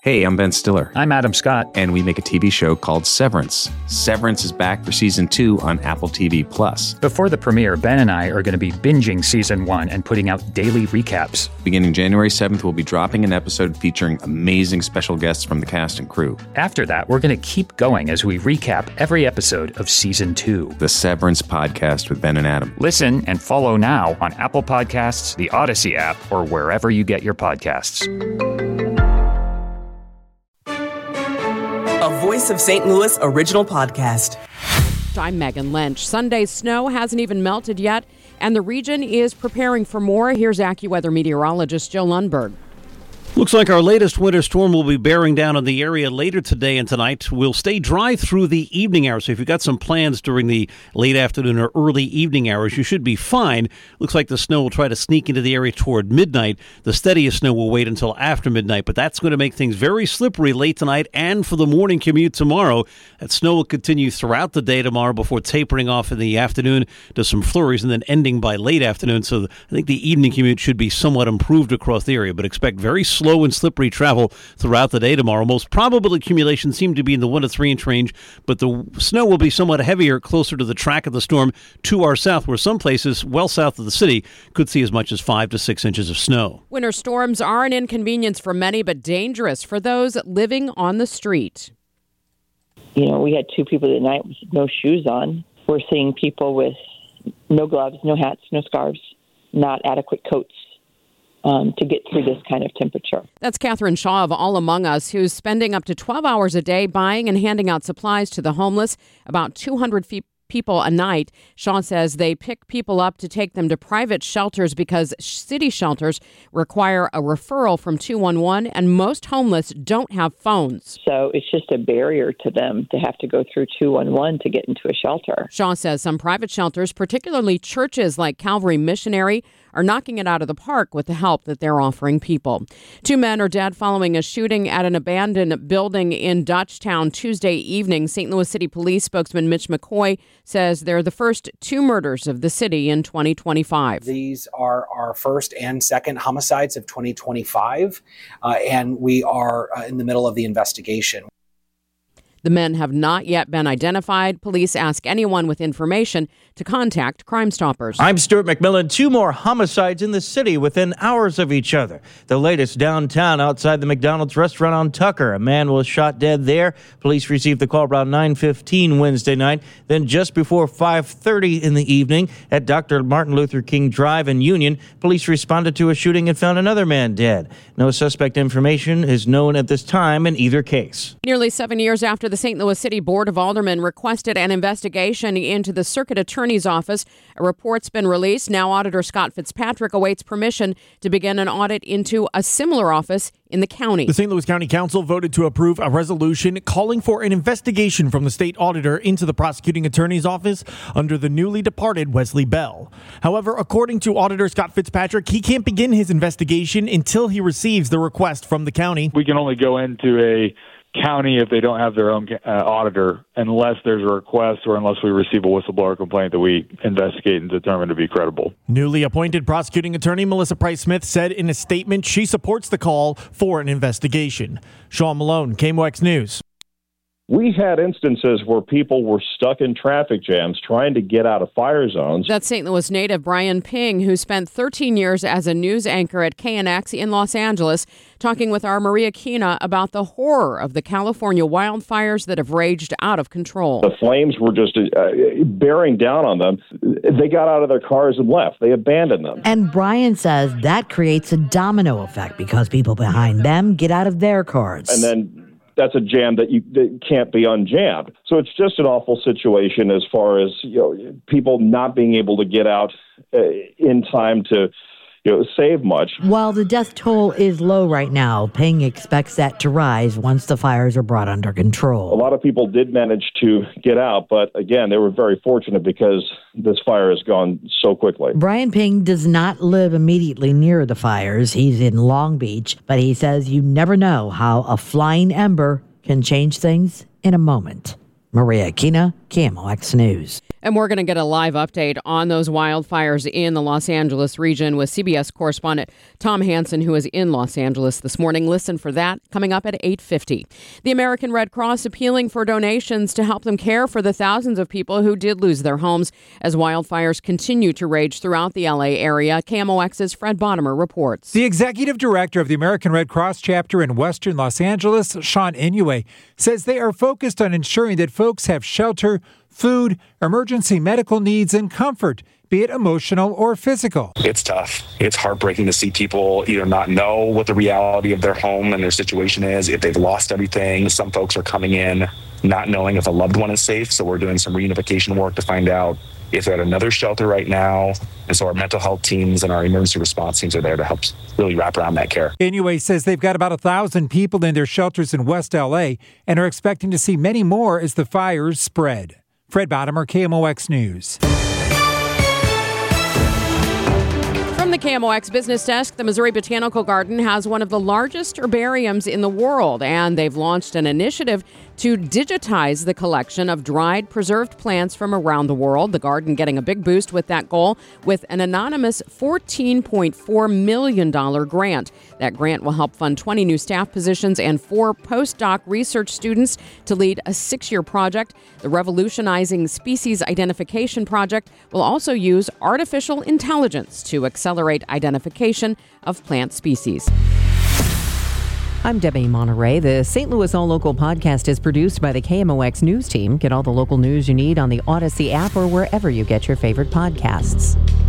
Hey, I'm Ben Stiller. I'm Adam Scott. And we make a TV show called Severance. Severance is back for Season 2 on Apple TV+. Before the premiere, Ben and I are going to be binging Season 1 and putting out daily recaps. Beginning January 7th, we'll be dropping an episode featuring amazing special guests from the cast and crew. After that, we're going to keep going as we recap every episode of Season 2. The Severance Podcast with Ben and Adam. Listen and follow now on Apple Podcasts, the Odyssey app, or wherever you get your podcasts. A Voice of St. Louis original podcast. I'm Megan Lynch. Sunday's snow hasn't even melted yet, and the region is preparing for more. Here's AccuWeather meteorologist Joe Lundberg. Looks like our latest winter storm will be bearing down on the area later today and tonight. We'll stay dry through the evening hours. So if you've got some plans during the late afternoon or early evening hours, you should be fine. Looks like the snow will try to sneak into the area toward midnight. The steadiest snow will wait until after midnight, but that's going to make things very slippery late tonight and for the morning commute tomorrow. That snow will continue throughout the day tomorrow before tapering off in the afternoon to some flurries and then ending by late afternoon. So I think the evening commute should be somewhat improved across the area, but expect very slow and slippery travel throughout the day tomorrow. Most probable accumulations seem to be in the 1 to 3 inch range, but the snow will be somewhat heavier closer to the track of the storm to our south, where some places well south of the city could see as much as 5 to 6 inches of snow. Winter storms are an inconvenience for many, but dangerous for those living on the street. You know, we had 2 people tonight with no shoes on. We're seeing people with no gloves, no hats, no scarves, not adequate coats to get through this kind of temperature. That's Catherine Shaw of All Among Us, who's spending up to 12 hours a day buying and handing out supplies to the homeless, about 200 people a night. Shaw says they pick people up to take them to private shelters because city shelters require a referral from 211, and most homeless don't have phones. So it's just a barrier to them to have to go through 211 to get into a shelter. Shaw says some private shelters, particularly churches like Calvary Missionary, are knocking it out of the park with the help that they're offering people. 2 men are dead following a shooting at an abandoned building in Dutchtown Tuesday evening. St. Louis City Police spokesman Mitch McCoy says they're the first 2 murders of the city in 2025. These are our first and second homicides of 2025, and we are in the middle of the investigation. The men have not yet been identified. Police ask anyone with information to contact Crime Stoppers. I'm Stuart McMillan. 2 more homicides in the city within hours of each other. The latest downtown outside the McDonald's restaurant on Tucker. A man was shot dead there. Police received the call around 9:15 Wednesday night. Then just before 5:30 in the evening at Dr. Martin Luther King Drive in Union, police responded to a shooting and found another man dead. No suspect information is known at this time in either case. Nearly 7 years after the St. Louis City Board of Aldermen requested an investigation into the Circuit Attorney's Office, a report's been released. Now Auditor Scott Fitzpatrick awaits permission to begin an audit into a similar office in the county. The St. Louis County Council voted to approve a resolution calling for an investigation from the state auditor into the prosecuting attorney's office under the newly departed Wesley Bell. However, according to Auditor Scott Fitzpatrick, he can't begin his investigation until he receives the request from the county. We can only go into a county if they don't have their own auditor, unless there's a request or unless we receive a whistleblower complaint that we investigate and determine to be credible. Newly appointed prosecuting attorney Melissa Price Smith said in a statement she supports the call for an investigation. Sean Malone, KMOX News. We had instances where people were stuck in traffic jams trying to get out of fire zones. That's St. Louis native Brian Ping, who spent 13 years as a news anchor at KNX in Los Angeles, talking with our Maria Kina about the horror of the California wildfires that have raged out of control. The flames were just bearing down on them. They got out of their cars and left. They abandoned them. And Brian says that creates a domino effect because people behind them get out of their cars. And then that's a jam that can't be unjammed. So it's just an awful situation as far as people not being able to get out in time to save much. While the death toll is low right now, Ping expects that to rise once the fires are brought under control. A lot of people did manage to get out, but again, they were very fortunate because this fire has gone so quickly. Brian Ping does not live immediately near the fires. He's in Long Beach, but he says you never know how a flying ember can change things in a moment. Maria Kina, KMOX News. And we're going to get a live update on those wildfires in the Los Angeles region with CBS correspondent Tom Hansen, who is in Los Angeles this morning. Listen for that coming up at 8:50. The American Red Cross appealing for donations to help them care for the thousands of people who did lose their homes as wildfires continue to rage throughout the LA area. KMOX's Fred Bottomer reports. The executive director of the American Red Cross chapter in Western Los Angeles, Sean Inouye, says they are focused on ensuring that folks have shelter, food, emergency medical needs, and comfort, be it emotional or physical. It's tough. It's heartbreaking to see people either not know what the reality of their home and their situation is, if they've lost everything. Some folks are coming in not knowing if a loved one is safe, so we're doing some reunification work to find out if they're at another shelter right now. And so our mental health teams and our emergency response teams are there to help really wrap around that care. Inouye says they've got about 1,000 people in their shelters in West LA and are expecting to see many more as the fires spread. Fred Bottomer, KMOX News. From the KMOX Business Desk, the Missouri Botanical Garden has one of the largest herbariums in the world, and they've launched an initiative to digitize the collection of dried, preserved plants from around the world. The garden getting a big boost with that goal with an anonymous $14.4 million grant. That grant will help fund 20 new staff positions and 4 postdoc research students to lead a 6-year project. The Revolutionizing Species Identification Project will also use artificial intelligence to accelerate identification of plant species. I'm Debbie Monterey. The St. Louis All Local podcast is produced by the KMOX News team. Get all the local news you need on the Odyssey app or wherever you get your favorite podcasts.